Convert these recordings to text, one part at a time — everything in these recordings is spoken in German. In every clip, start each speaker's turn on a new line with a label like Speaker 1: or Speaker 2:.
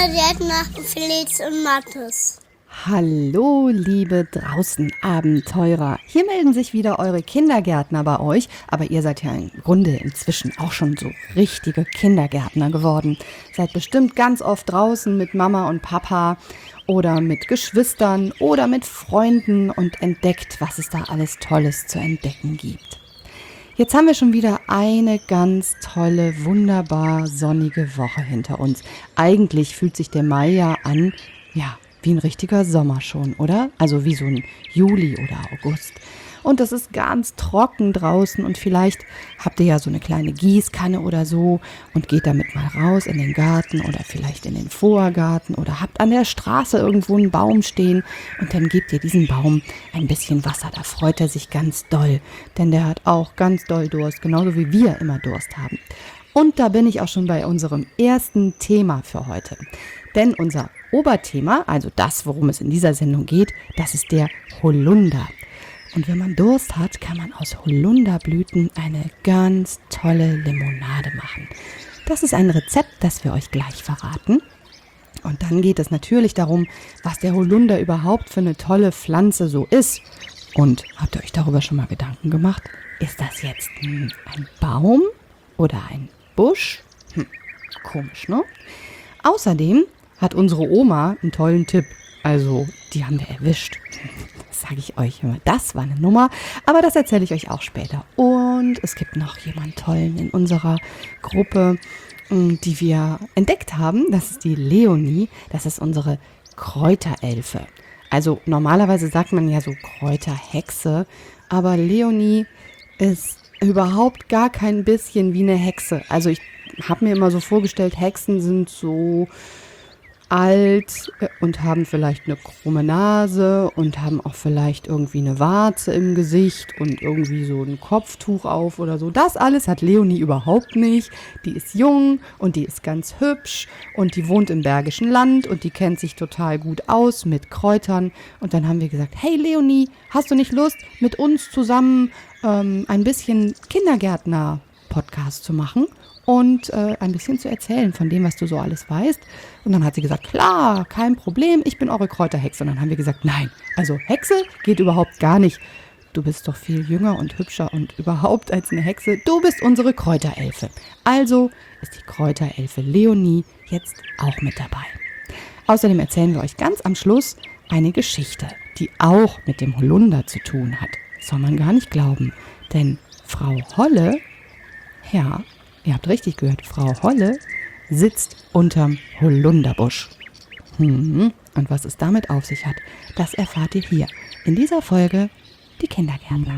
Speaker 1: Kindergärtner Felix und Mathis.
Speaker 2: Hallo, liebe Draußen-Abenteurer. Hier melden sich wieder eure Kindergärtner bei euch, aber ihr seid ja im Grunde inzwischen auch schon so richtige Kindergärtner geworden. Seid bestimmt ganz oft draußen mit Mama und Papa oder mit Geschwistern oder mit Freunden und entdeckt, was es da alles Tolles zu entdecken gibt. Jetzt haben wir schon wieder eine ganz tolle, wunderbar sonnige Woche hinter uns. Eigentlich fühlt sich der Mai ja an, ja, wie ein richtiger Sommer schon, oder? Also wie so ein Juli oder August. Und es ist ganz trocken draußen und vielleicht habt ihr ja so eine kleine Gießkanne oder so und geht damit mal raus in den Garten oder vielleicht in den Vorgarten oder habt an der Straße irgendwo einen Baum stehen und dann gebt ihr diesem Baum ein bisschen Wasser. Da freut er sich ganz doll, denn der hat auch ganz doll Durst, genauso wie wir immer Durst haben. Und da bin ich auch schon bei unserem ersten Thema für heute. Denn unser Oberthema, also das, worum es in dieser Sendung geht, das ist der Holunder. Und wenn man Durst hat, kann man aus Holunderblüten eine ganz tolle Limonade machen. Das ist ein Rezept, das wir euch gleich verraten. Und dann geht es natürlich darum, was der Holunder überhaupt für eine tolle Pflanze so ist. Und habt ihr euch darüber schon mal Gedanken gemacht? Ist das jetzt ein Baum oder ein Busch? Komisch, ne? Außerdem hat unsere Oma einen tollen Tipp. Also, die haben wir erwischt. Das sage ich euch immer. Das war eine Nummer, aber das erzähle ich euch auch später. Und es gibt noch jemanden tollen in unserer Gruppe, die wir entdeckt haben. Das ist die Leonie. Das ist unsere Kräuterelfe. Also, normalerweise sagt man ja so Kräuterhexe, aber Leonie ist überhaupt gar kein bisschen wie eine Hexe. Also, ich habe mir immer so vorgestellt, Hexen sind so alt und haben vielleicht eine krumme Nase und haben auch vielleicht irgendwie eine Warze im Gesicht und irgendwie so ein Kopftuch auf oder so. Das alles hat Leonie überhaupt nicht. Die ist jung und die ist ganz hübsch und die wohnt im Bergischen Land und die kennt sich total gut aus mit Kräutern. Und dann haben wir gesagt, hey Leonie, hast du nicht Lust, mit uns zusammen ein bisschen Kindergärtner-Podcast zu machen? Und ein bisschen zu erzählen von dem, was du so alles weißt. Und dann hat sie gesagt, klar, kein Problem, ich bin eure Kräuterhexe. Und dann haben wir gesagt, nein, also Hexe geht überhaupt gar nicht. Du bist doch viel jünger und hübscher und überhaupt als eine Hexe. Du bist unsere Kräuterelfe. Also ist die Kräuterelfe Leonie jetzt auch mit dabei. Außerdem erzählen wir euch ganz am Schluss eine Geschichte, die auch mit dem Holunder zu tun hat. Das soll man gar nicht glauben, denn Frau Holle, ja, ihr habt richtig gehört, Frau Holle sitzt unterm Holunderbusch. Und was es damit auf sich hat, das erfahrt ihr hier in dieser Folge Die Kindergärtner.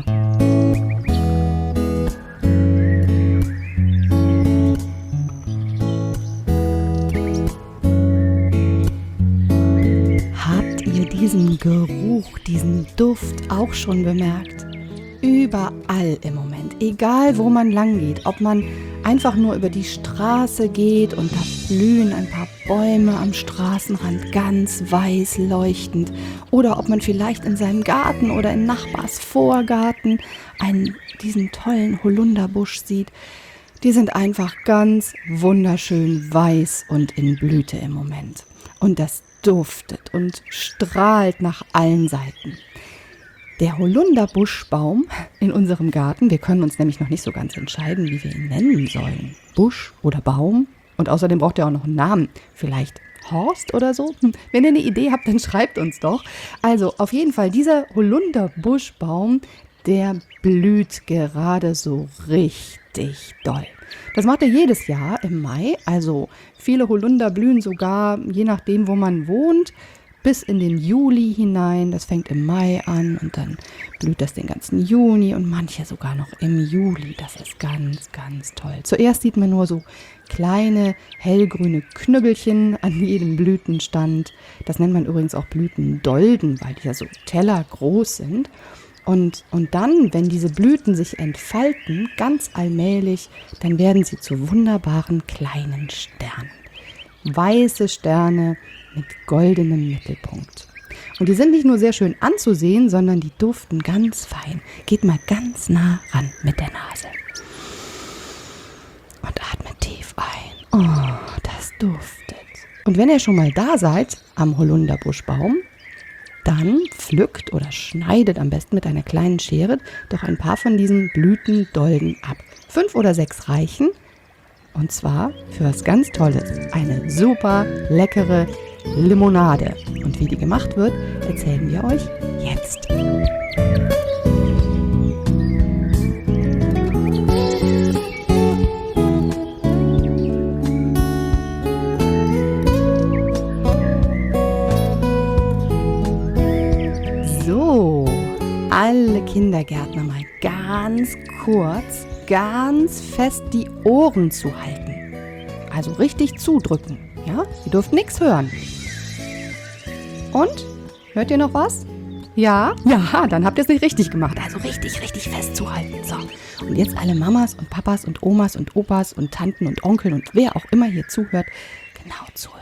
Speaker 2: Habt ihr diesen Geruch, diesen Duft auch schon bemerkt? Überall im Moment, egal wo man lang geht, ob man einfach nur über die Straße geht und da blühen ein paar Bäume am Straßenrand ganz weiß leuchtend oder ob man vielleicht in seinem Garten oder in Nachbars Vorgarten diesen tollen Holunderbusch sieht. Die sind einfach ganz wunderschön weiß und in Blüte im Moment. Und das duftet und strahlt nach allen Seiten. Der Holunderbuschbaum in unserem Garten, wir können uns nämlich noch nicht so ganz entscheiden, wie wir ihn nennen sollen. Busch oder Baum? Und außerdem braucht er auch noch einen Namen. Vielleicht Horst oder so? Wenn ihr eine Idee habt, dann schreibt uns doch. Also auf jeden Fall, dieser Holunderbuschbaum, der blüht gerade so richtig doll. Das macht er jedes Jahr im Mai. Also viele Holunder blühen sogar, je nachdem, wo man wohnt, bis in den Juli hinein. Das fängt im Mai an und dann blüht das den ganzen Juni und manche sogar noch im Juli. Das ist ganz, ganz toll. Zuerst sieht man nur so kleine hellgrüne Knüppelchen an jedem Blütenstand. Das nennt man übrigens auch Blütendolden, weil die ja so tellergroß sind. Und dann, wenn diese Blüten sich entfalten, ganz allmählich, dann werden sie zu wunderbaren kleinen Sternen. Weiße Sterne mit goldenem Mittelpunkt. Und die sind nicht nur sehr schön anzusehen, sondern die duften ganz fein. Geht mal ganz nah ran mit der Nase. Und atmet tief ein. Oh, das duftet. Und wenn ihr schon mal da seid am Holunderbuschbaum, dann pflückt oder schneidet am besten mit einer kleinen Schere doch ein paar von diesen Blütendolden ab. 5 oder 6 reichen. Und zwar für was ganz Tolles. Eine super leckere Limonade. Und wie die gemacht wird, erzählen wir euch jetzt. So, alle Kindergärtner mal ganz kurz, ganz fest die Ohren zuhalten. Also richtig zudrücken, ja? Ihr dürft nichts hören. Und? Hört ihr noch was? Ja? Ja, dann habt ihr es nicht richtig gemacht. Also richtig, richtig festzuhalten. So, und jetzt alle Mamas und Papas und Omas und Opas und Tanten und Onkeln und wer auch immer hier zuhört, genau zuhören.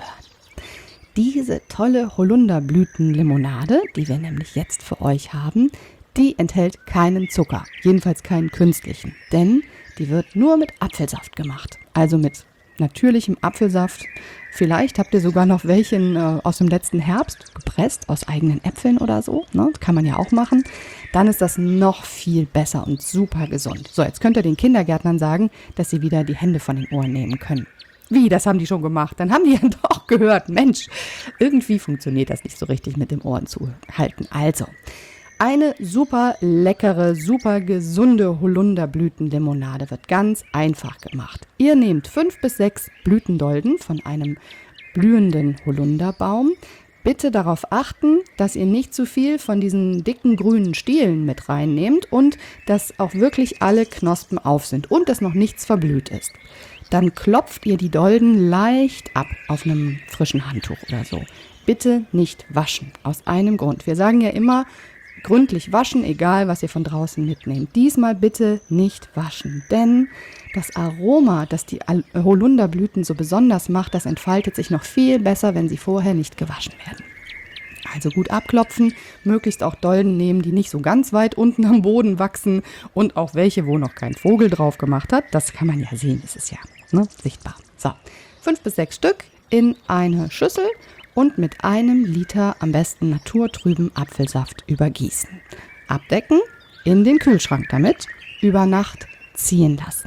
Speaker 2: Diese tolle Holunderblütenlimonade, die wir nämlich jetzt für euch haben, die enthält keinen Zucker, jedenfalls keinen künstlichen, denn die wird nur mit Apfelsaft gemacht, also mit natürlichem Apfelsaft. Vielleicht habt ihr sogar noch welchen aus dem letzten Herbst gepresst, aus eigenen Äpfeln oder so, ne? Das kann man ja auch machen. Dann ist das noch viel besser und super gesund. So, jetzt könnt ihr den Kindergärtnern sagen, dass sie wieder die Hände von den Ohren nehmen können. Wie, das haben die schon gemacht? Dann haben die ja doch gehört. Mensch, irgendwie funktioniert das nicht so richtig mit dem Ohren zu halten. Also, eine super leckere, super gesunde Holunderblütenlimonade wird ganz einfach gemacht. Ihr nehmt 5 bis 6 Blütendolden von einem blühenden Holunderbaum. Bitte darauf achten, dass ihr nicht zu viel von diesen dicken grünen Stielen mit reinnehmt und dass auch wirklich alle Knospen auf sind und dass noch nichts verblüht ist. Dann klopft ihr die Dolden leicht ab auf einem frischen Handtuch oder so. Bitte nicht waschen, aus einem Grund. Wir sagen ja immer, gründlich waschen, egal was ihr von draußen mitnehmt. Diesmal bitte nicht waschen, denn das Aroma, das die Holunderblüten so besonders macht, das entfaltet sich noch viel besser, wenn sie vorher nicht gewaschen werden. Also gut abklopfen, möglichst auch Dolden nehmen, die nicht so ganz weit unten am Boden wachsen und auch welche, wo noch kein Vogel drauf gemacht hat. Das kann man ja sehen, das ist ja sichtbar. So, 5 bis 6 Stück in eine Schüssel und mit 1 Liter am besten naturtrüben Apfelsaft übergießen. Abdecken, in den Kühlschrank damit, über Nacht ziehen lassen.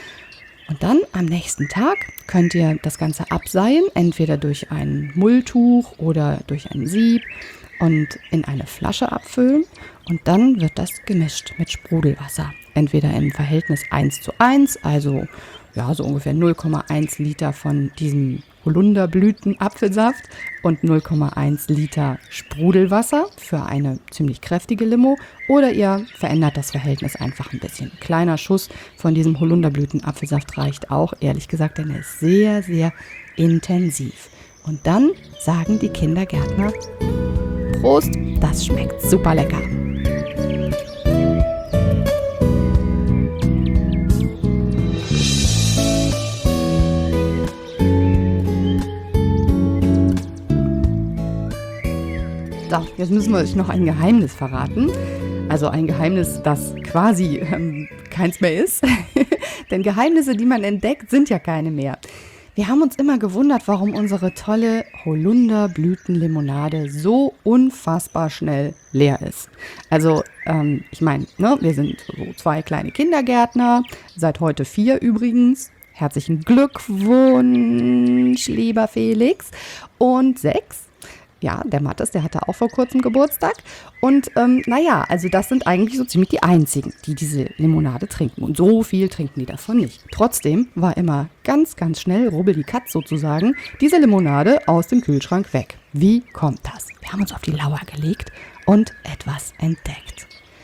Speaker 2: Und dann am nächsten Tag könnt ihr das Ganze abseihen, entweder durch ein Mulltuch oder durch ein Sieb und in eine Flasche abfüllen. Und dann wird das gemischt mit Sprudelwasser. Entweder im Verhältnis 1:1, also ja, so ungefähr 0,1 Liter von diesem Holunderblüten-Apfelsaft und 0,1 Liter Sprudelwasser für eine ziemlich kräftige Limo. Oder ihr verändert das Verhältnis einfach ein bisschen. Ein kleiner Schuss von diesem Holunderblüten-Apfelsaft reicht auch, ehrlich gesagt, denn er ist sehr, sehr intensiv. Und dann sagen die Kindergärtner, Prost, das schmeckt super lecker. So, jetzt müssen wir euch noch ein Geheimnis verraten. Also ein Geheimnis, das quasi keins mehr ist. Denn Geheimnisse, die man entdeckt, sind ja keine mehr. Wir haben uns immer gewundert, warum unsere tolle Holunderblütenlimonade so unfassbar schnell leer ist. Also, ich meine, wir sind so 2 kleine Kindergärtner, seit heute 4 übrigens. Herzlichen Glückwunsch, lieber Felix. Und 6. Ja, der Mathis, der hatte auch vor kurzem Geburtstag. Und also das sind eigentlich so ziemlich die einzigen, die diese Limonade trinken. Und so viel trinken die davon nicht. Trotzdem war immer ganz, ganz schnell, rubbel die Katz sozusagen, diese Limonade aus dem Kühlschrank weg. Wie kommt das? Wir haben uns auf die Lauer gelegt und etwas entdeckt.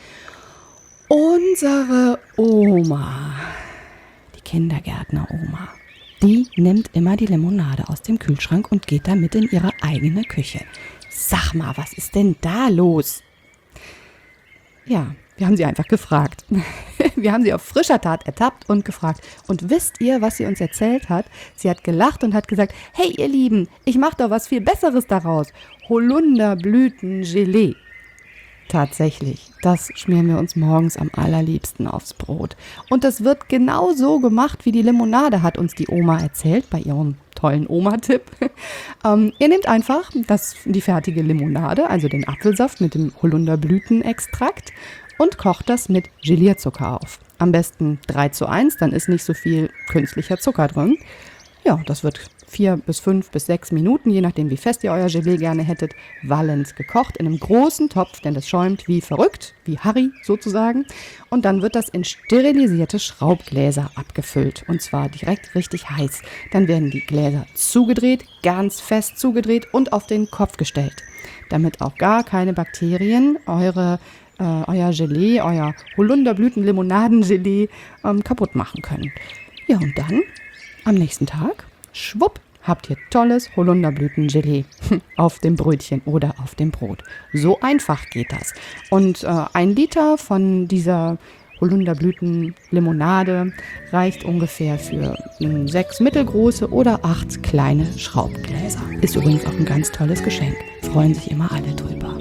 Speaker 2: Unsere Oma, die Kindergärtner-Oma, die nimmt immer die Limonade aus dem Kühlschrank und geht damit in ihre eigene Küche. Sag mal, was ist denn da los? Ja, wir haben sie einfach gefragt. Wir haben sie auf frischer Tat ertappt und gefragt. Und wisst ihr, was sie uns erzählt hat? Sie hat gelacht und hat gesagt, hey ihr Lieben, ich mache doch was viel Besseres daraus. Holunderblütengelee. Tatsächlich, das schmieren wir uns morgens am allerliebsten aufs Brot. Und das wird genau so gemacht, wie die Limonade, hat uns die Oma erzählt bei ihrem tollen Oma-Tipp. Ihr nehmt einfach die fertige Limonade, also den Apfelsaft mit dem Holunderblütenextrakt und kocht das mit Gelierzucker auf. Am besten 3:1, dann ist nicht so viel künstlicher Zucker drin. Ja, das wird 4 bis 5 bis 6 Minuten, je nachdem wie fest ihr euer Gelee gerne hättet, wallend gekocht in einem großen Topf, denn das schäumt wie verrückt, wie Harry sozusagen. Und dann wird das in sterilisierte Schraubgläser abgefüllt und zwar direkt richtig heiß. Dann werden die Gläser zugedreht, ganz fest zugedreht und auf den Kopf gestellt, damit auch gar keine Bakterien euer Gelee, euer Holunderblüten-Limonaden-Gelee kaputt machen können. Ja, und dann am nächsten Tag, schwupp, habt ihr tolles Holunderblütengelee auf dem Brötchen oder auf dem Brot. So einfach geht das. Und 1 Liter von dieser Holunderblütenlimonade reicht ungefähr für 6 mittelgroße oder 8 kleine Schraubgläser. Ist übrigens auch ein ganz tolles Geschenk. Freuen sich immer alle drüber.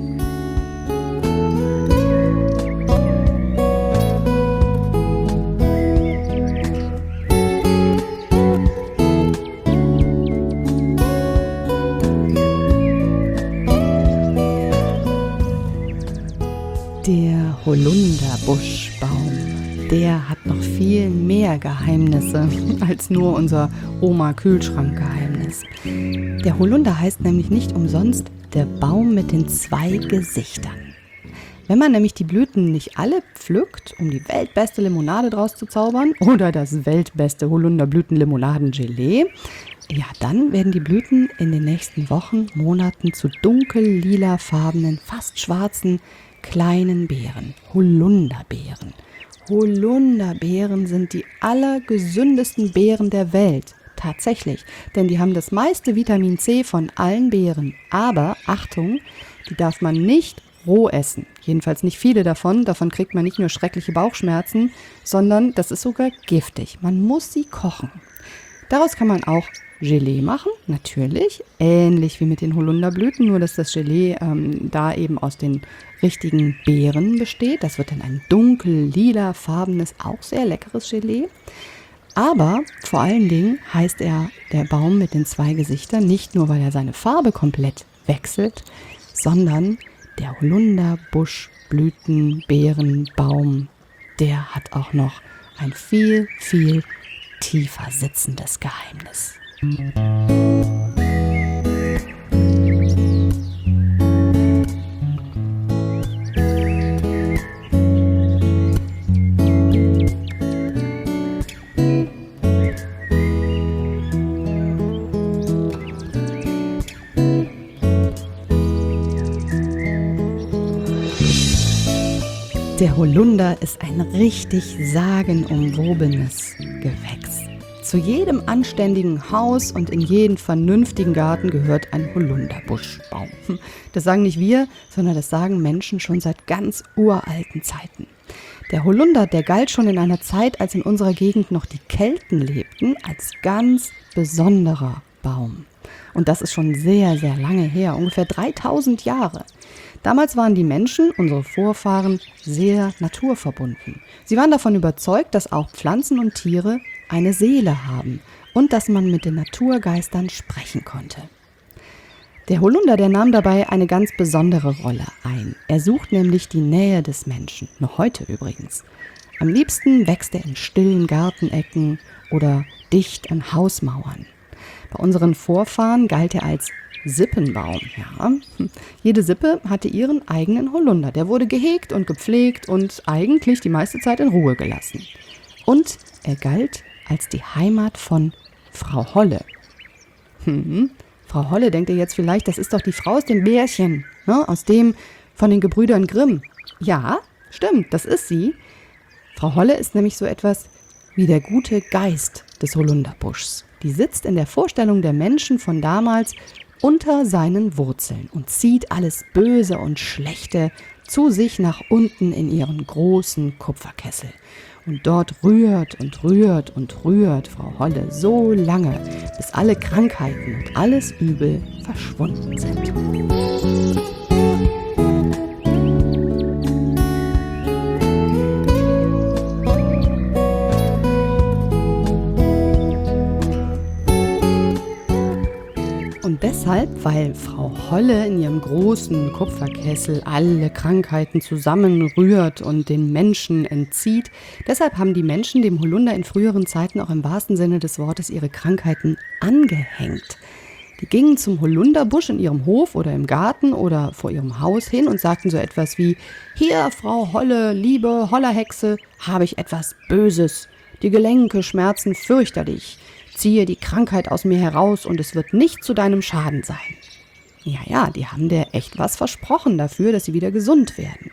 Speaker 2: Der Holunderbuschbaum, der hat noch viel mehr Geheimnisse als nur unser Oma-Kühlschrank-Geheimnis. Der Holunder heißt nämlich nicht umsonst der Baum mit den 2 Gesichtern. Wenn man nämlich die Blüten nicht alle pflückt, um die weltbeste Limonade draus zu zaubern oder das weltbeste Holunderblüten-Limonaden-Gelee, ja, dann werden die Blüten in den nächsten Wochen, Monaten zu dunkel-lilafarbenen, fast schwarzen, kleinen Beeren, Holunderbeeren. Holunderbeeren sind die allergesündesten Beeren der Welt. Tatsächlich, denn die haben das meiste Vitamin C von allen Beeren. Aber, Achtung, die darf man nicht roh essen. Jedenfalls nicht viele davon. Davon kriegt man nicht nur schreckliche Bauchschmerzen, sondern das ist sogar giftig. Man muss sie kochen. Daraus kann man auch Gelee machen, natürlich, ähnlich wie mit den Holunderblüten, nur dass das Gelee da eben aus den richtigen Beeren besteht. Das wird dann ein dunkel-lila-farbenes, auch sehr leckeres Gelee. Aber vor allen Dingen heißt er der Baum mit den 2 Gesichtern, nicht nur, weil er seine Farbe komplett wechselt, sondern der Holunderbuschblütenbeerenbaum, der hat auch noch ein viel, viel tiefer sitzendes Geheimnis. Der Holunder ist ein richtig sagenumwobenes Gewächs. Zu jedem anständigen Haus und in jeden vernünftigen Garten gehört ein Holunderbuschbaum. Das sagen nicht wir, sondern das sagen Menschen schon seit ganz uralten Zeiten. Der Holunder, der galt schon in einer Zeit, als in unserer Gegend noch die Kelten lebten, als ganz besonderer Baum. Und das ist schon sehr, sehr lange her, ungefähr 3000 Jahre. Damals waren die Menschen, unsere Vorfahren, sehr naturverbunden. Sie waren davon überzeugt, dass auch Pflanzen und Tiere eine Seele haben und dass man mit den Naturgeistern sprechen konnte. Der Holunder, der nahm dabei eine ganz besondere Rolle ein. Er sucht nämlich die Nähe des Menschen, noch heute übrigens. Am liebsten wächst er in stillen Gartenecken oder dicht an Hausmauern. Bei unseren Vorfahren galt er als Sippenbaum. Ja. Jede Sippe hatte ihren eigenen Holunder. Der wurde gehegt und gepflegt und eigentlich die meiste Zeit in Ruhe gelassen. Und er galt als die Heimat von Frau Holle. Frau Holle, denkt ihr jetzt vielleicht, das ist doch die Frau aus dem Märchen, ne? Aus dem von den Gebrüdern Grimm. Ja, stimmt, das ist sie. Frau Holle ist nämlich so etwas wie der gute Geist des Holunderbuschs. Die sitzt in der Vorstellung der Menschen von damals unter seinen Wurzeln und zieht alles Böse und Schlechte zu sich nach unten in ihren großen Kupferkessel. Und dort rührt und rührt und rührt Frau Holle so lange, bis alle Krankheiten und alles Übel verschwunden sind. deshalb, weil Frau Holle in ihrem großen Kupferkessel alle Krankheiten zusammenrührt und den Menschen entzieht. Deshalb haben die Menschen dem Holunder in früheren Zeiten auch im wahrsten Sinne des Wortes ihre Krankheiten angehängt. Die gingen zum Holunderbusch in ihrem Hof oder im Garten oder vor ihrem Haus hin und sagten so etwas wie: Hier, Frau Holle, liebe Hollerhexe, habe ich etwas Böses. Die Gelenke schmerzen fürchterlich. Ziehe die Krankheit aus mir heraus und es wird nicht zu deinem Schaden sein. Ja, die haben der echt was versprochen dafür, dass sie wieder gesund werden.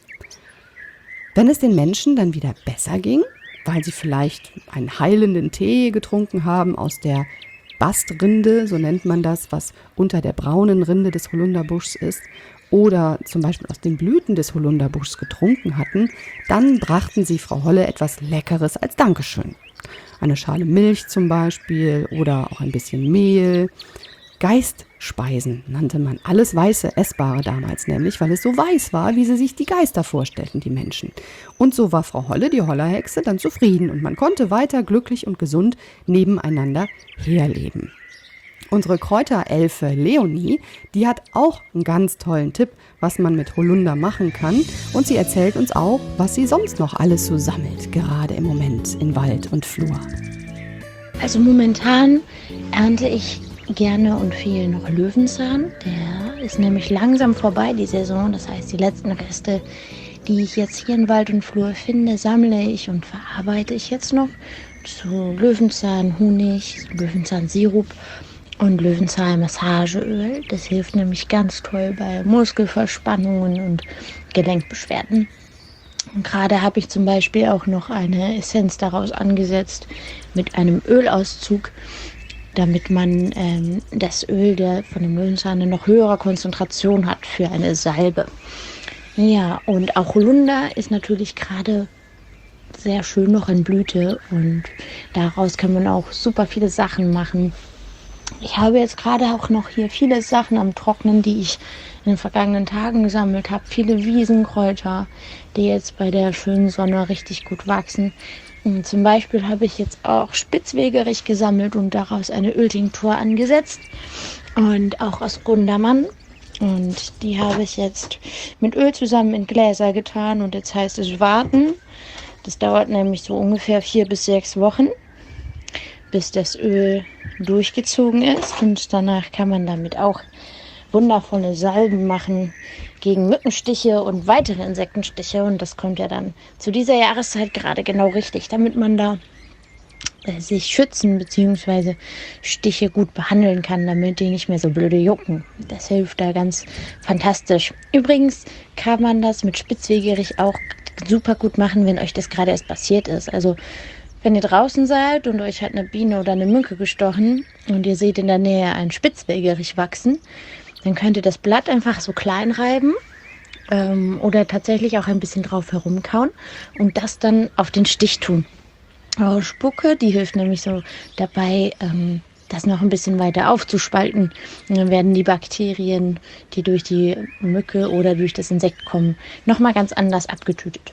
Speaker 2: Wenn es den Menschen dann wieder besser ging, weil sie vielleicht einen heilenden Tee getrunken haben aus der Bastrinde, so nennt man das, was unter der braunen Rinde des Holunderbuschs ist, oder zum Beispiel aus den Blüten des Holunderbuschs getrunken hatten, dann brachten sie Frau Holle etwas Leckeres als Dankeschön. Eine Schale Milch zum Beispiel oder auch ein bisschen Mehl. Geistspeisen nannte man alles weiße Essbare damals nämlich, weil es so weiß war, wie sie sich die Geister vorstellten, die Menschen. Und so war Frau Holle, die Hollerhexe, dann zufrieden und man konnte weiter glücklich und gesund nebeneinander herleben. Unsere Kräuterelfe Leonie, die hat auch einen ganz tollen Tipp, was man mit Holunder machen kann. Und sie erzählt uns auch, was sie sonst noch alles so sammelt, gerade im Moment in Wald und Flur.
Speaker 3: Also momentan ernte ich gerne und viel noch Löwenzahn. Der ist nämlich langsam vorbei, die Saison. Das heißt, die letzten Reste, die ich jetzt hier in Wald und Flur finde, sammle ich und verarbeite ich jetzt noch zu Löwenzahn-Honig, Löwenzahn-Sirup und Löwenzahn-Massageöl. Das hilft nämlich ganz toll bei Muskelverspannungen und Gelenkbeschwerden. Und gerade habe ich zum Beispiel auch noch eine Essenz daraus angesetzt mit einem Ölauszug, damit man das Öl von dem Löwenzahn eine noch höhere Konzentration hat für eine Salbe. Ja, und auch Holunder ist natürlich gerade sehr schön noch in Blüte und daraus kann man auch super viele Sachen machen. Ich habe jetzt gerade auch noch hier viele Sachen am Trocknen, die ich in den vergangenen Tagen gesammelt habe. Viele Wiesenkräuter, die jetzt bei der schönen Sonne richtig gut wachsen. Und zum Beispiel habe ich jetzt auch Spitzwegerich gesammelt und daraus eine Öltinktur angesetzt. Und auch aus Gundermann. Und die habe ich jetzt mit Öl zusammen in Gläser getan. Und jetzt heißt es warten. Das dauert nämlich so ungefähr 4 bis 6 Wochen, bis das Öl durchgezogen ist. Und danach kann man damit auch wundervolle Salben machen gegen Mückenstiche und weitere Insektenstiche. Und das kommt ja dann zu dieser Jahreszeit gerade genau richtig, damit man da sich schützen bzw. Stiche gut behandeln kann, damit die nicht mehr so blöde jucken. Das hilft da ganz fantastisch. Übrigens kann man das mit Spitzwegerich auch super gut machen, wenn euch das gerade erst passiert ist. Also wenn ihr draußen seid und euch hat eine Biene oder eine Mücke gestochen und ihr seht in der Nähe einen Spitzwegerich wachsen, dann könnt ihr das Blatt einfach so klein reiben oder tatsächlich auch ein bisschen drauf herumkauen und das dann auf den Stich tun. Eure Spucke, die hilft nämlich so dabei, das noch ein bisschen weiter aufzuspalten. Und dann werden die Bakterien, die durch die Mücke oder durch das Insekt kommen, nochmal ganz anders abgetötet.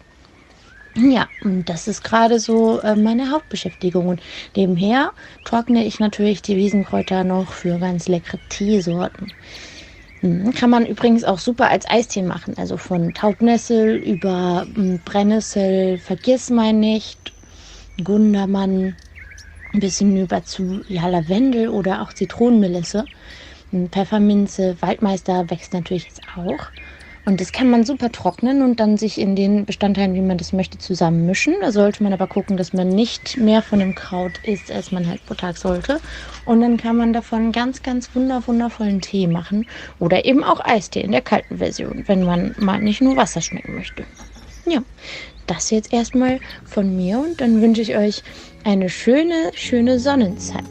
Speaker 3: Ja, und das ist gerade so meine Hauptbeschäftigung. Und nebenher trockne ich natürlich die Wiesenkräuter noch für ganz leckere Teesorten. Kann man übrigens auch super als Eistee machen. Also von Taubnessel über Brennnessel, Vergissmeinnicht, Gundermann, ein bisschen über zu Lavendel oder auch Zitronenmelisse. Pfefferminze, Waldmeister wächst natürlich jetzt auch. Und das kann man super trocknen und dann sich in den Bestandteilen, wie man das möchte, zusammenmischen. Da sollte man aber gucken, dass man nicht mehr von dem Kraut isst, als man halt pro Tag sollte. Und dann kann man davon ganz, ganz wundervollen Tee machen. Oder eben auch Eistee in der kalten Version, wenn man mal nicht nur Wasser schmecken möchte. Ja, das jetzt erstmal von mir und dann wünsche ich euch eine schöne Sonnenzeit.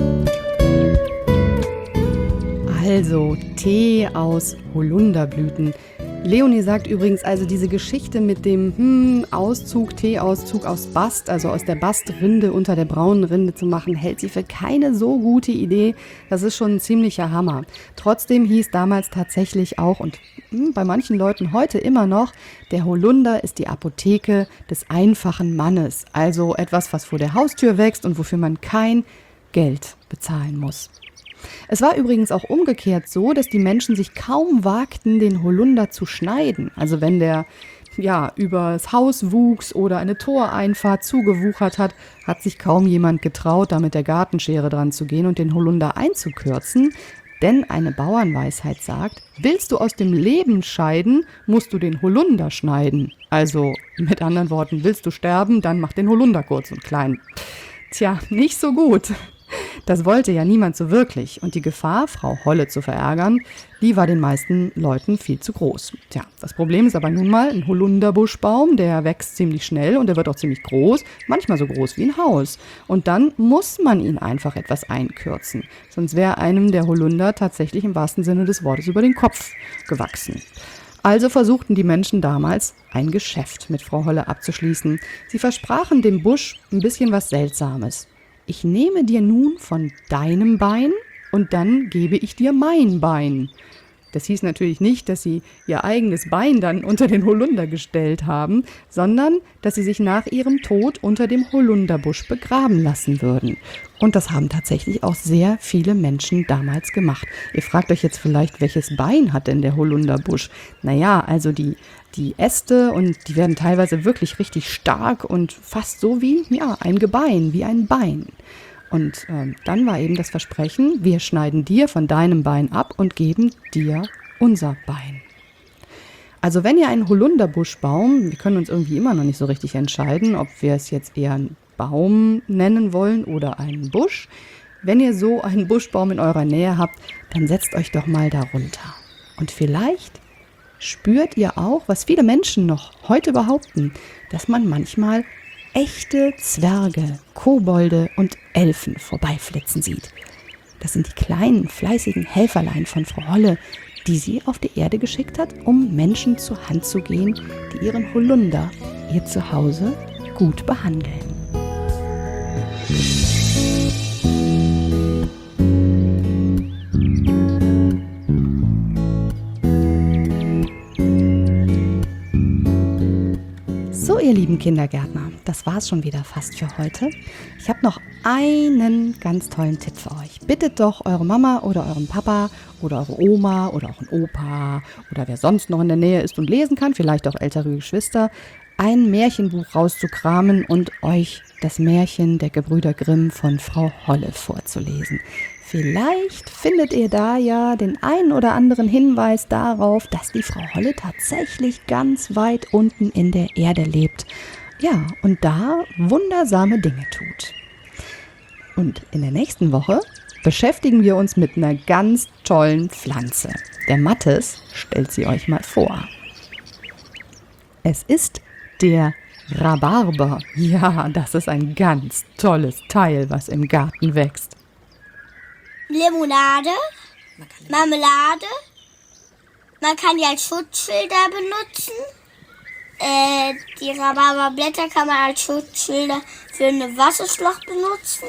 Speaker 2: Also Tee aus Holunderblüten. Leonie sagt übrigens, also diese Geschichte mit dem Teeauszug aus Bast, also aus der Bastrinde unter der braunen Rinde zu machen, hält sie für keine so gute Idee. Das ist schon ein ziemlicher Hammer. Trotzdem hieß damals tatsächlich auch, und bei manchen Leuten heute immer noch, der Holunder ist die Apotheke des einfachen Mannes. Also etwas, was vor der Haustür wächst und wofür man kein Geld bezahlen muss. Es war übrigens auch umgekehrt so, dass die Menschen sich kaum wagten, den Holunder zu schneiden. Also wenn der übers Haus wuchs oder eine Toreinfahrt zugewuchert hat, hat sich kaum jemand getraut, da mit der Gartenschere dran zu gehen und den Holunder einzukürzen. Denn eine Bauernweisheit sagt, willst du aus dem Leben scheiden, musst du den Holunder schneiden. Also mit anderen Worten, willst du sterben, dann mach den Holunder kurz und klein. Tja, nicht so gut. Das wollte ja niemand so wirklich und die Gefahr, Frau Holle zu verärgern, die war den meisten Leuten viel zu groß. Tja, das Problem ist aber nun mal, ein Holunderbuschbaum, der wächst ziemlich schnell und der wird auch ziemlich groß, manchmal so groß wie ein Haus. Und dann muss man ihn einfach etwas einkürzen, sonst wäre einem der Holunder tatsächlich im wahrsten Sinne des Wortes über den Kopf gewachsen. Also versuchten die Menschen damals, ein Geschäft mit Frau Holle abzuschließen. Sie versprachen dem Busch ein bisschen was Seltsames. Ich nehme dir nun von deinem Bein und dann gebe ich dir mein Bein. Das hieß natürlich nicht, dass sie ihr eigenes Bein dann unter den Holunder gestellt haben, sondern dass sie sich nach ihrem Tod unter dem Holunderbusch begraben lassen würden. Und das haben tatsächlich auch sehr viele Menschen damals gemacht. Ihr fragt euch jetzt vielleicht, welches Bein hat denn der Holunderbusch? Naja, also die Äste, und die werden teilweise wirklich richtig stark und fast so wie ein Gebein, wie ein Bein. Und dann war eben das Versprechen, wir schneiden dir von deinem Bein ab und geben dir unser Bein. Also wenn ihr einen Holunderbuschbaum, wir können uns irgendwie immer noch nicht so richtig entscheiden, ob wir es jetzt eher einen Baum nennen wollen oder einen Busch. Wenn ihr so einen Buschbaum in eurer Nähe habt, dann setzt euch doch mal darunter. Und vielleicht spürt ihr auch, was viele Menschen noch heute behaupten, dass man manchmal echte Zwerge, Kobolde und Elfen vorbeiflitzen sieht. Das sind die kleinen, fleißigen Helferlein von Frau Holle, die sie auf die Erde geschickt hat, um Menschen zur Hand zu gehen, die ihren Holunder, ihr Zuhause, gut behandeln. So, ihr lieben Kindergärtner, das war's schon wieder fast für heute. Ich habe noch einen ganz tollen Tipp für euch. Bittet doch eure Mama oder euren Papa oder eure Oma oder auch einen Opa oder wer sonst noch in der Nähe ist und lesen kann, vielleicht auch ältere Geschwister, ein Märchenbuch rauszukramen und euch das Märchen der Gebrüder Grimm von Frau Holle vorzulesen. Vielleicht findet ihr da ja den einen oder anderen Hinweis darauf, dass die Frau Holle tatsächlich ganz weit unten in der Erde lebt. Ja, und da wundersame Dinge tut. Und in der nächsten Woche beschäftigen wir uns mit einer ganz tollen Pflanze. Der Mathis stellt sie euch mal vor. Es ist der Rhabarber. Ja, das ist ein ganz tolles Teil, was im Garten wächst.
Speaker 1: Limonade, Marmelade, man kann die als Schutzschilder benutzen. Die Rhabarberblätter kann man als Schutzschilder für eine Wasserschlacht benutzen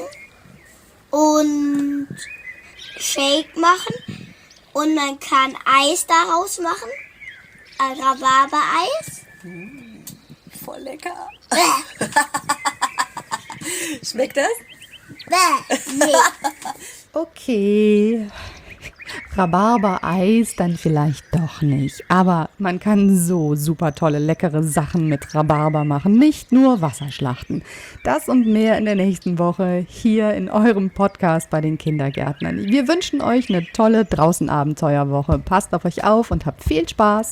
Speaker 1: und Shake machen und man kann Eis daraus machen, ein Rhabarbereis.
Speaker 4: Voll lecker. Schmeckt das?
Speaker 1: Nee.
Speaker 2: Okay, Rhabarbereis dann vielleicht doch nicht. Aber man kann so super tolle, leckere Sachen mit Rhabarber machen. Nicht nur Wasserschlachten. Das und mehr in der nächsten Woche hier in eurem Podcast bei den Kindergärtnern. Wir wünschen euch eine tolle Draußen-Abenteuerwoche. Passt auf euch auf und habt viel Spaß.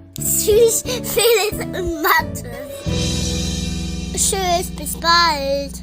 Speaker 1: Tschüss, Felix und Mathe. Tschüss, bis bald.